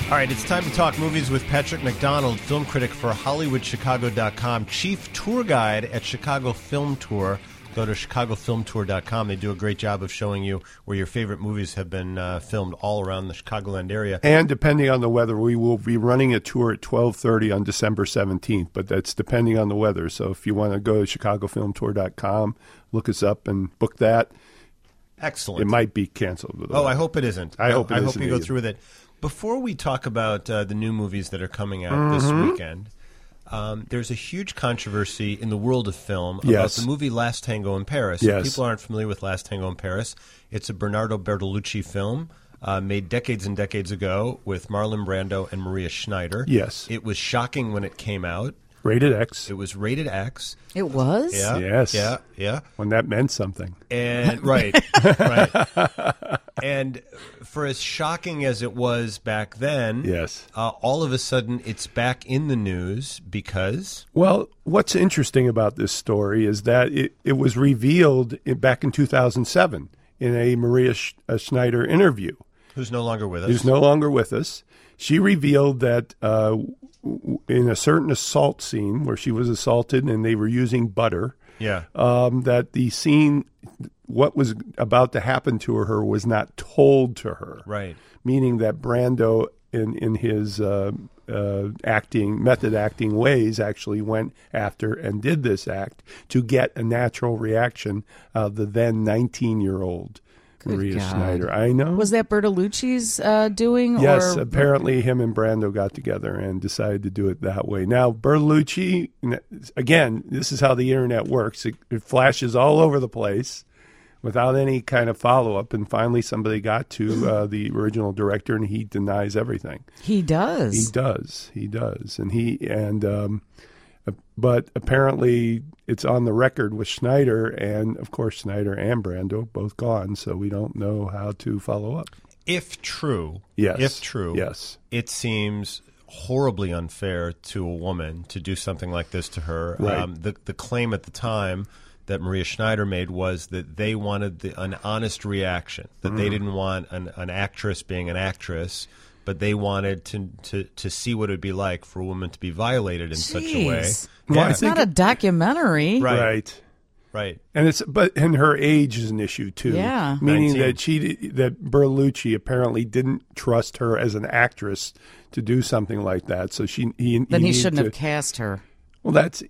All right, it's time to talk movies with Patrick McDonald, film critic for HollywoodChicago.com, chief tour guide at Chicago Film Tour. Go to ChicagoFilmTour.com. They do a great job of showing you where your favorite movies have been filmed all around the Chicagoland area. And depending on the weather, we will be running a tour at 12:30 on December 17th, but that's depending on the weather. So if you want to go to ChicagoFilmTour.com, look us up and book that. Excellent. It might be canceled. Oh, I hope it isn't. I hope you go through with it. Before we talk about the new movies that are coming out this weekend, there's a huge controversy in the world of film about the movie Last Tango in Paris. Yes. If people aren't familiar with Last Tango in Paris, it's a Bernardo Bertolucci film made decades and decades ago with Marlon Brando and Maria Schneider. Yes. It was shocking when it came out. Rated X. It was rated X. It was? Yeah. Yes. Yeah. When that meant something. And right. And for as shocking as it was back then, all of a sudden it's back in the news because... Well, what's interesting about this story is that it was revealed back in 2007 in a Maria Schneider interview. Who's no longer with us. She revealed that in a certain assault scene where she was assaulted and they were using butter, that the scene, what was about to happen to her was not told to her. Right. Meaning that Brando, in his method acting ways, actually went after and did this act to get a natural reaction of the then 19-year-old Maria Schneider. I know. Was that Bertolucci's doing? Yes, or? Apparently him and Brando got together and decided to do it that way. Now, Bertolucci, again, this is how the internet works. It flashes all over the place without any kind of follow-up, and finally somebody got to the original director, and he denies everything. He does. He does. But apparently it's on the record with Schneider, and of course Schneider and Brando both gone, so we don't know how to follow up. If true, it seems horribly unfair to a woman to do something like this to her. Right. The claim at the time that Maria Schneider made was that they wanted an honest reaction, that they didn't want an actress being an actress, but they wanted to see what it would be like for a woman to be violated in such a way. Well, it's not a documentary. Right. And her age is an issue too. Yeah. Meaning that Bertolucci apparently didn't trust her as an actress to do something like that. So he shouldn't have cast her. Well, that's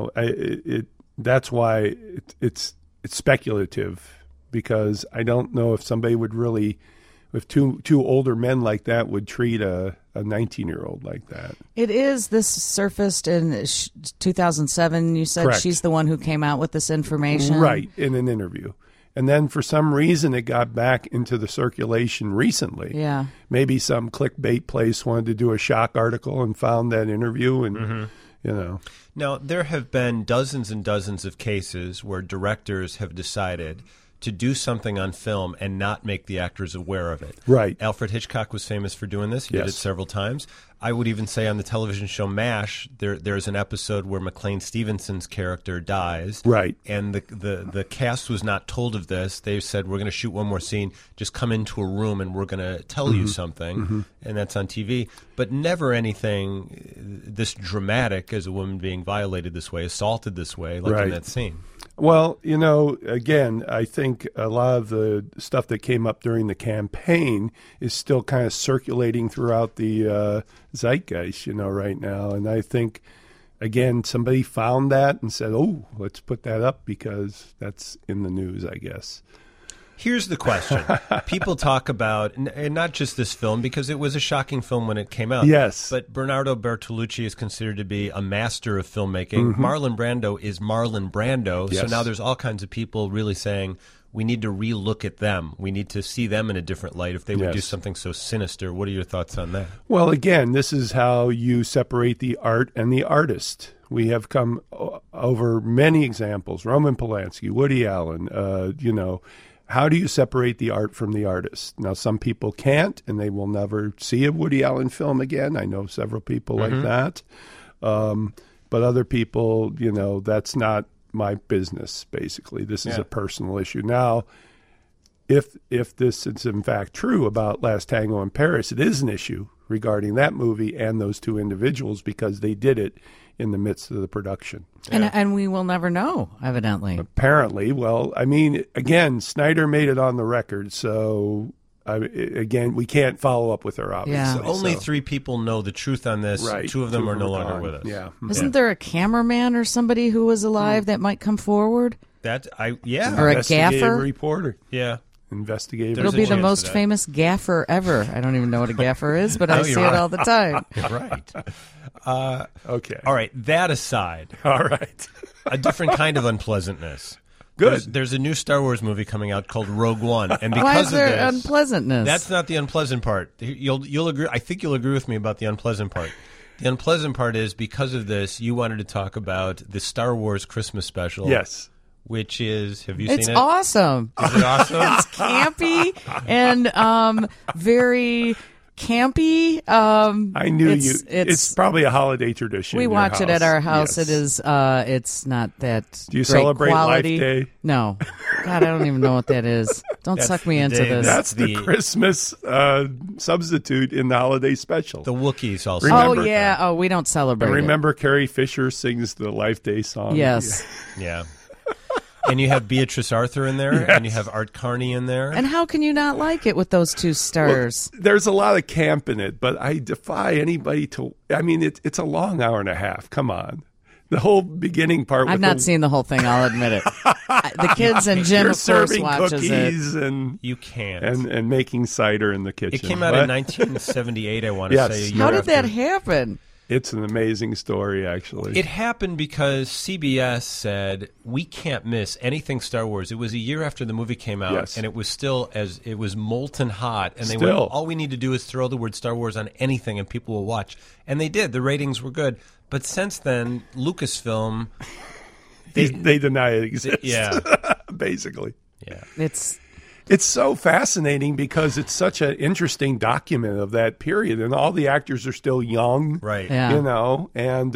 that's why it's speculative, because I don't know if somebody would really, if two older men like that would treat a 19-year-old like that. This surfaced in 2007. You said. Correct. She's the one who came out with this information? Right, in an interview. And then for some reason it got back into the circulation recently. Yeah. Maybe some clickbait place wanted to do a shock article and found that interview and, Now, there have been dozens and dozens of cases where directors have decided to do something on film and not make the actors aware of it. Right. Alfred Hitchcock was famous for doing this. He did it several times. I would even say on the television show MASH, there's an episode where McLean Stevenson's character dies. Right. And the cast was not told of this. They said, we're going to shoot one more scene. Just come into a room and we're going to tell you something. And that's on TV. But never anything this dramatic as a woman being violated this way, assaulted this way, like in that scene. Well, again, I think a lot of the stuff that came up during the campaign is still kind of circulating throughout the zeitgeist, right now. And I think, again, somebody found that and said, oh, let's put that up because that's in the news, I guess. Here's the question. People talk about, and not just this film, because it was a shocking film when it came out. Yes. But Bernardo Bertolucci is considered to be a master of filmmaking. Marlon Brando is Marlon Brando. Yes. So now there's all kinds of people really saying, we need to relook at them. We need to see them in a different light if they would do something so sinister. What are your thoughts on that? Well, again, this is how you separate the art and the artist. We have come over many examples. Roman Polanski, Woody Allen, how do you separate the art from the artist? Now, some people can't, and they will never see a Woody Allen film again. I know several people like that. But other people, that's not my business, basically. This is a personal issue. Now, if this is in fact true about Last Tango in Paris, it is an issue regarding that movie and those two individuals because they did it in the midst of the production. And we will never know, evidently. Apparently. Well, I mean, again, Snyder made it on the record, so again, we can't follow up with her, obviously. Yeah. Only 3 people know the truth on this. Right. 2 of them are no longer with us. Yeah. Isn't there a cameraman or somebody who was alive that might come forward? Or a gaffer? Reporter. Yeah. Investigative. It'll be the most famous gaffer ever. I don't even know what a gaffer is, but I see it all the time. Right. Okay. All right. That aside. All right. A different kind of unpleasantness. Good. There's a new Star Wars movie coming out called Rogue One, and because Why is there of this, unpleasantness? that's not the unpleasant part. You'll agree. I think you'll agree with me about the unpleasant part. The unpleasant part is because of this, you wanted to talk about the Star Wars Christmas special. Yes. Which is, have you seen it? It's awesome. Is it awesome? It's campy and very campy. I knew it's probably a holiday tradition. We watch it at our house. Yes. It is. It's not that. Do you great celebrate quality. Life Day? No. God, I don't even know what that is. Don't suck me into this. That's the Christmas substitute in the holiday special. The Wookiees also. Remember, yeah. Oh, we don't celebrate. And remember, Carrie Fisher sings the Life Day song. Yes. Yeah. And you have Beatrice Arthur in there, and you have Art Carney in there. And how can you not like it with those 2 stars? Well, there's a lot of camp in it, but I defy anybody to. I mean, it's a long hour and a half. Come on. The whole beginning part. I've not seen the whole thing. I'll admit it. The kids and Jim, of course, watches it. And you can't. And making cider in the kitchen. It came out in 1978, I want to say. How did that happen? It's an amazing story, actually. It happened because CBS said, we can't miss anything Star Wars. It was a year after the movie came out, and it was still it was molten hot. And they went, all we need to do is throw the word Star Wars on anything and people will watch. And they did. The ratings were good. But since then, Lucasfilm... They deny it exists. Yeah. Basically. Yeah. It's so fascinating because it's such an interesting document of that period, and all the actors are still young, right? Yeah. You know, and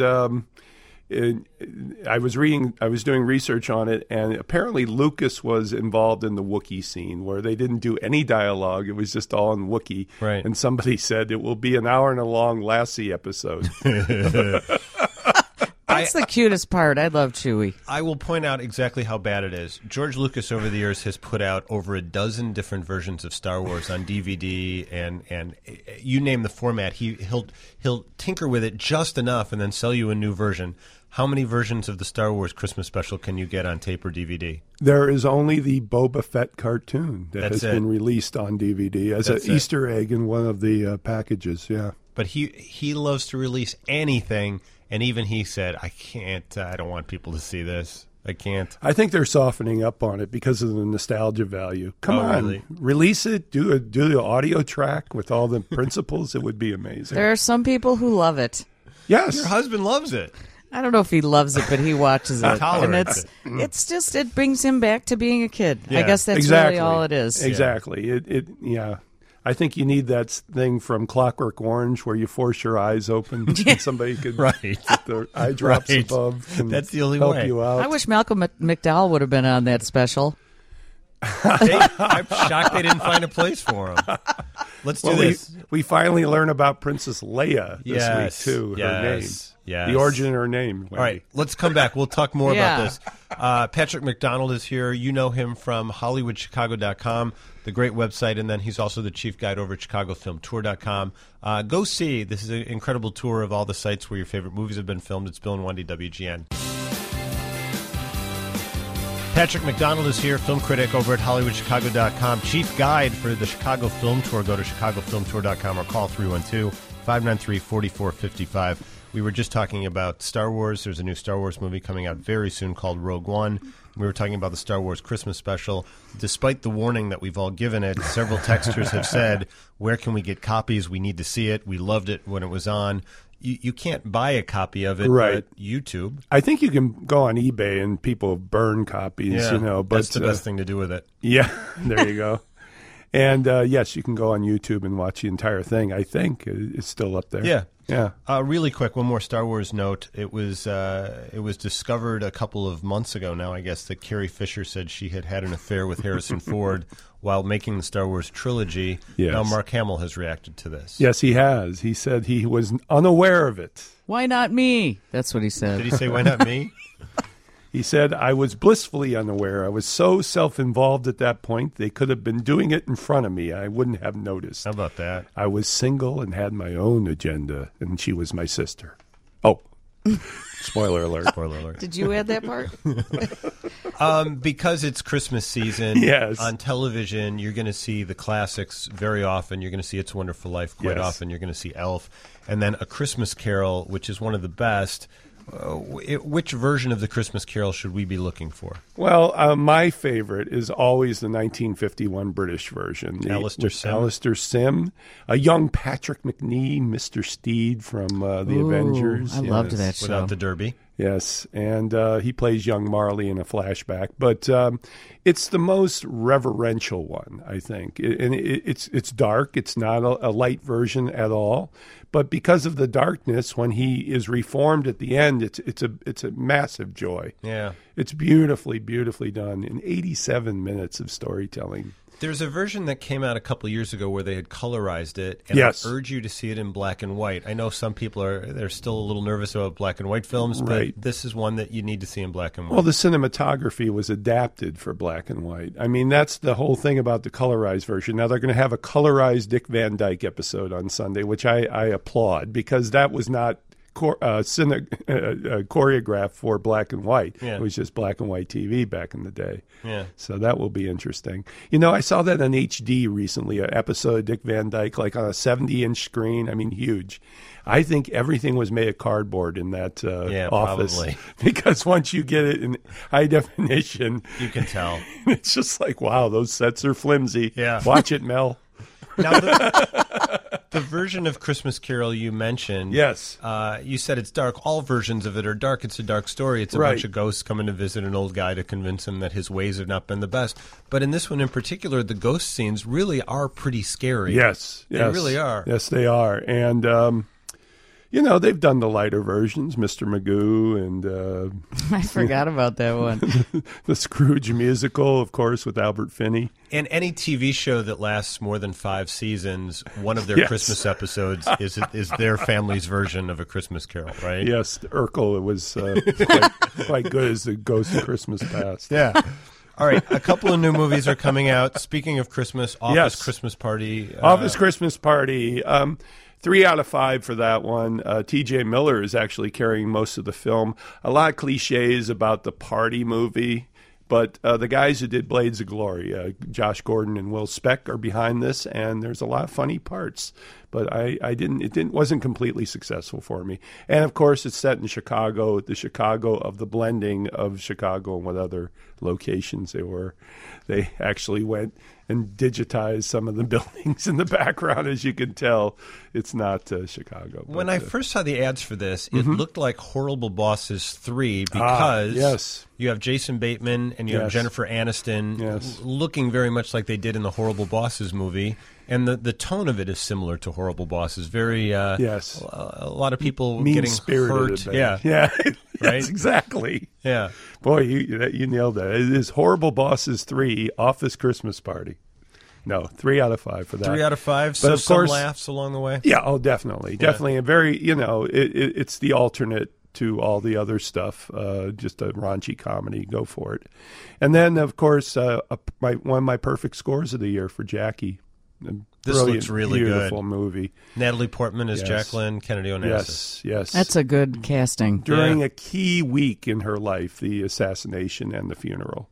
I was doing research on it, and apparently Lucas was involved in the Wookiee scene where they didn't do any dialogue; it was just all in Wookiee. Right. And somebody said it will be an hour and a long Lassie episode. That's the cutest part. I love Chewie. I will point out exactly how bad it is. George Lucas over the years has put out over a dozen different versions of Star Wars on DVD, and you name the format. He'll tinker with it just enough and then sell you a new version. How many versions of the Star Wars Christmas special can you get on tape or DVD? There is only the Boba Fett cartoon that has been released on DVD as an Easter egg in one of the packages. Yeah, but he loves to release anything. And even he said, I can't, I don't want people to see this. I can't. I think they're softening up on it because of the nostalgia value. Come on, really? Release it, do the audio track with all the principles. It would be amazing. There are some people who love it. Yes. Your husband loves it. I don't know if he loves it, but he watches it. Tolerates and it's just, it brings him back to being a kid. Yeah, I guess that's really all it is. Exactly. Yeah. I think you need that thing from Clockwork Orange where you force your eyes open and somebody could put their eye drops above. And that's the only help way. You out. I wish Malcolm McDowell would have been on that special. I'm shocked they didn't find a place for him. Let's do this. We finally learn about Princess Leia this week, too. Her name. Yes. The origin of her name. Wendy. All right, let's come back. We'll talk more about this. Patrick McDonald is here. You know him from HollywoodChicago.com, the great website, and then he's also the chief guide over at ChicagoFilmTour.com. Go see. This is an incredible tour of all the sites where your favorite movies have been filmed. It's Bill and Wendy, WGN. Patrick McDonald is here, film critic over at HollywoodChicago.com, chief guide for the Chicago Film Tour. Go to ChicagoFilmTour.com or call 312-593-4455. We were just talking about Star Wars. There's a new Star Wars movie coming out very soon called Rogue One. We were talking about the Star Wars Christmas special. Despite the warning that we've all given it, several texters have said, where can we get copies? We need to see it. We loved it when it was on. You can't buy a copy of it at YouTube. I think you can go on eBay and people burn copies, but that's the best thing to do with it. Yeah, there you go. And yes, you can go on YouTube and watch the entire thing. I think it's still up there. Yeah. Yeah. Really quick, one more Star Wars note. It was discovered a couple of months ago now, I guess, that Carrie Fisher said she had an affair with Harrison Ford while making the Star Wars trilogy. Yes. Now Mark Hamill has reacted to this. Yes, he has. He said he was unaware of it. Why not me? That's what he said. Did he say, why not me? He said, I was blissfully unaware. I was so self-involved at that point, they could have been doing it in front of me. I wouldn't have noticed. How about that? I was single and had my own agenda, and she was my sister. Oh, spoiler alert. Spoiler alert. Did you add that part? Because it's Christmas season, yes. On television, you're going to see the classics very often. You're going to see It's a Wonderful Life quite often. You're going to see Elf. And then A Christmas Carol, which is one of the best. Which version of the Christmas Carol should we be looking for? Well, my favorite is always the 1951 British version. Alistair Sim. A young Patrick Macnee, Mr. Steed from the Avengers. I loved that show. Without the derby. Yes, and he plays young Marley in a flashback. But it's the most reverential one, I think. It's dark. It's not a light version at all. But because of the darkness, when he is reformed at the end, it's a massive joy. Yeah, it's beautifully, beautifully done in 87 minutes of storytelling. There's a version that came out a couple of years ago where they had colorized it, and yes. I urge you to see it in black and white. I know some people they're still a little nervous about black and white films, but this is one that you need to see in black and white. Well, the cinematography was adapted for black and white. I mean, that's the whole thing about the colorized version. Now they're going to have a colorized Dick Van Dyke episode on Sunday, which I applaud, because that was not choreographed for black and white. Yeah. It was just black and white TV back in the day. Yeah. So that will be interesting. You know, I saw that on HD recently, an episode of Dick Van Dyke, like on a 70-inch screen. I mean, huge. I think everything was made of cardboard in that office. Probably. Because once you get it in high definition, you can tell. It's just like, wow, those sets are flimsy. Yeah. Watch it, Mel. Now, the version of Christmas Carol you mentioned, yes, you said it's dark. All versions of it are dark. It's a dark story. It's a bunch of ghosts coming to visit an old guy to convince him that his ways have not been the best. But in this one in particular, the ghost scenes really are pretty scary. Yes. They really are. Yes, they are. And, you know, they've done the lighter versions, Mr. Magoo and... I forgot about that one. The Scrooge musical, of course, with Albert Finney. And any TV show that lasts more than 5 seasons, one of their Christmas episodes is their family's version of A Christmas Carol, right? Yes, Urkel was quite good as the Ghost of Christmas Past. Yeah. All right, a couple of new movies are coming out. Speaking of Christmas, Office Christmas Party. Office Christmas Party. 3 out of 5 for that one. T.J. Miller is actually carrying most of the film. A lot of cliches about the party movie, but the guys who did Blades of Glory, Josh Gordon and Will Speck, are behind this, and there's a lot of funny parts. But it wasn't completely successful for me. And of course, it's set in Chicago, the Chicago of the blending of Chicago and what other locations they were. They actually went and digitized some of the buildings in the background, as you can tell. It's not Chicago. When I first saw the ads for this, it looked like Horrible Bosses 3 because you have Jason Bateman and you have Jennifer Aniston looking very much like they did in the Horrible Bosses movie. And the tone of it is similar to Horrible Bosses. Very, a lot of people getting hurt. Yeah. Right? Yes, exactly. Yeah. Boy, you nailed that. It is Horrible Bosses 3, Office Christmas Party. No, 3 out of 5 for that. 3 out of 5. But so of some course, laughs along the way. Yeah. Oh, definitely. A very, it's the alternate to all the other stuff. Just a raunchy comedy. Go for it. And then, of course, one of my perfect scores of the year for Jackie. This looks really beautiful movie. Natalie Portman as Jacqueline Kennedy Onassis. Yes. That's a good casting. During a key week in her life, the assassination and the funeral.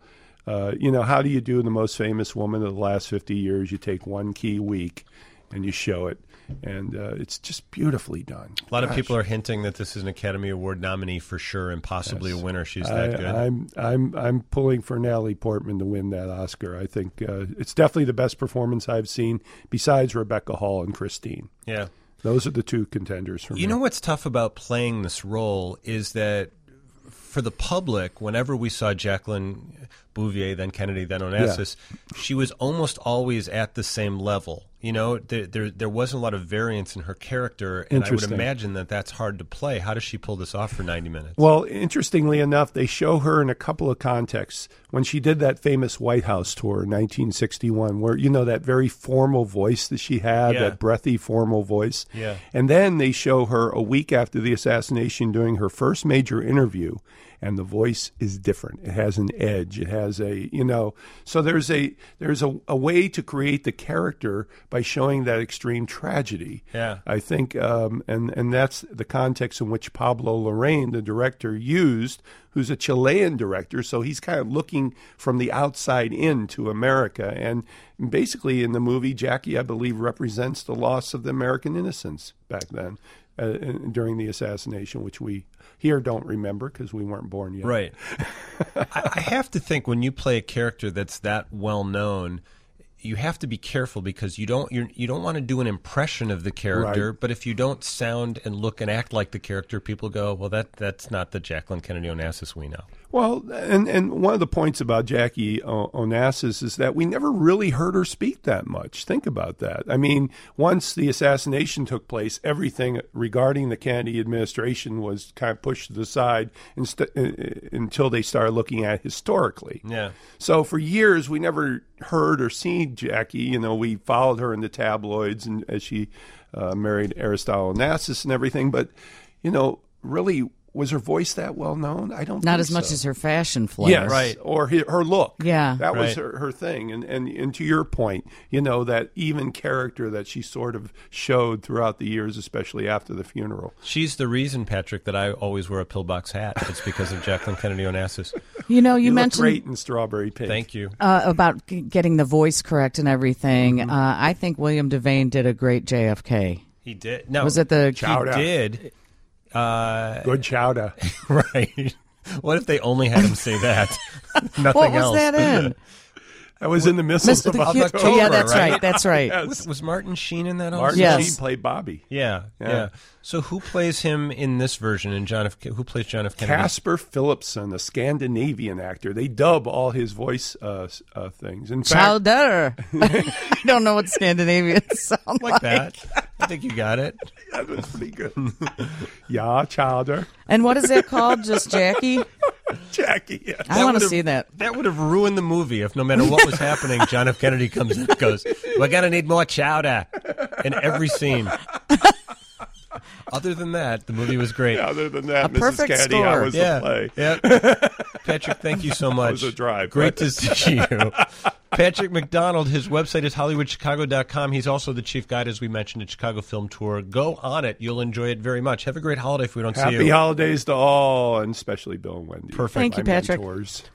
How do you do the most famous woman of the last 50 years? You take one key week and you show it. And it's just beautifully done. A lot of people are hinting that this is an Academy Award nominee for sure, and possibly a winner. She's that good. I'm pulling for Natalie Portman to win that Oscar. I think it's definitely the best performance I've seen besides Rebecca Hall and Christine. Yeah, those are the two contenders for me. You know what's tough about playing this role is that for the public, whenever we saw Jacqueline Bouvier, then Kennedy, then Onassis, she was almost always at the same level. You know, there wasn't a lot of variance in her character, and I would imagine that that's hard to play. How does she pull this off for 90 minutes? Well, interestingly enough, they show her in a couple of contexts. When she did that famous White House tour in 1961, where, you know, that very formal voice that she had, that breathy, formal voice. Yeah. And then they show her a week after the assassination doing her first major interview, and the voice is different. It has an edge. It has a, you know, so there's a way to create the character by showing that extreme tragedy. Yeah. I think, and that's the context in which Pablo Larraín, the director, used, who's a Chilean director, so he's kind of looking from the outside in to America. And basically in the movie, Jackie, I believe, represents the loss of the American innocence back then during the assassination, which we here don't remember because we weren't born yet. Right. I have to think when you play a character that's that well known, you have to be careful because you don't want to do an impression of the character. Right. But if you don't sound and look and act like the character, people go, well, that's not the Jacqueline Kennedy Onassis we know. Well, and one of the points about Jackie Onassis is that we never really heard her speak that much. Think about that. I mean, once the assassination took place, everything regarding the Kennedy administration was kind of pushed to the side until they started looking at it historically. Yeah. So for years, we never heard or seen Jackie. You know, we followed her in the tabloids and as she married Aristotle Onassis and everything. But, you know, really, was her voice that well known? I don't Not think as much so. as her fashion flair. Yes, right. Or her look. Yeah. That was her thing. And to your point, you know, that even character that she sort of showed throughout the years, especially after the funeral. She's the reason, Patrick, that I always wear a pillbox hat. It's because of Jacqueline Kennedy Onassis. You know, you mentioned look great in strawberry pink. Thank you. About getting the voice correct and everything. Mm-hmm. I think William Devane did a great JFK. He did. No, was it the Chowder? He did. Good chowder. Right. What if they only had him say that? Nothing what was else. that in? That was in the Missiles of October. Yeah, that's right? That's right. Yes. Was Martin Sheen in that also? Martin Yes. Sheen played Bobby. Yeah. So who plays him in this version? Who plays John F. Kennedy? Casper Philipson, a Scandinavian actor. They dub all his voice things. In fact, Chowder. I don't know what Scandinavians sound like that. I think you got it. That was pretty good. Yeah, chowder. And what is that called? Just Jackie? Jackie, yeah. I want to see that. That would have ruined the movie if no matter what was happening, John F. Kennedy comes in and goes, we're going to need more chowder in every scene. Other than that, the movie was great. Yeah, other than that, A Mrs. perfect Kennedy, score. how was the play? Yeah. Patrick, thank you so much. That was a drive. Great to see you. Patrick McDonald, his website is HollywoodChicago.com. He's also the chief guide, as we mentioned, at Chicago Film Tour. Go on it. You'll enjoy it very much. Have a great holiday if we don't see you. Happy holidays to all, and especially Bill and Wendy. Perfect. Thank you, my Patrick. mentors.